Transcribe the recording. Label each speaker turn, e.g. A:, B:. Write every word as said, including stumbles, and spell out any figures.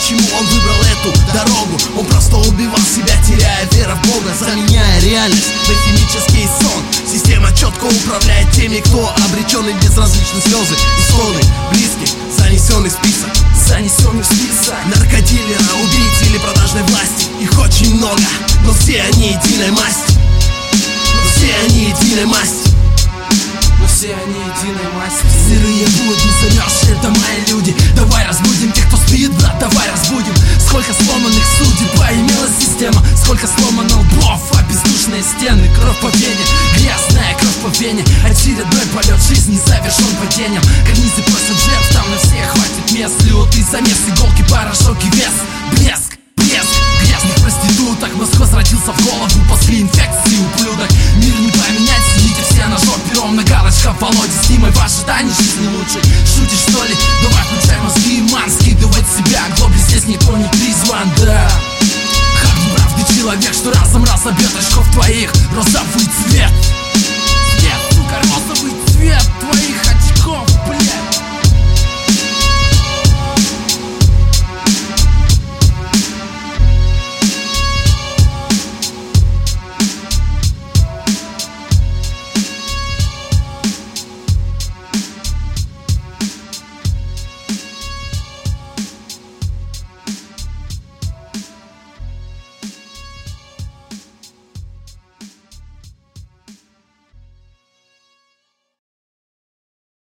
A: почему он выбрал эту дорогу. Он просто убивал себя, теряя веру в Бога, заменяя реальность на химический сон. Система четко управляет теми, кто обречен, и безразличны слезы и стоны близких. Занесенный список, занесенный в список наркодилера, убийцы или продажной власти. Их очень много, но все они единой масти. Но все они единой масти.
B: Но все они единой масти.
A: Сырые будни, замерзшие дома и люди. Давай разбудим тех, кто спит, брат, давай разбудим. Сколько сломанных судеб поимела система, сколько сломано лбов, а бездушные стены. Кровь по вене, грязная кровь по вене. Очередной полет жизни завершен падением. Карнизы просят жертв, там на всех хватит мест. Лютый замес, иголки, порошок и вес. Блеск, блеск, грязных проституток. Мозг возвратился в голову после инфекции ублюдок. Мир не поменять, сидите все на жопе ровно. Галочка в Володе с Димой, в ожидании жизни лучшей. Шутишь что ли? Давай включай мозги, ман, скидывать себя. Глобли здесь никто не призван, да. Как неправды человек, что разом разобьет очков твоих. Розовый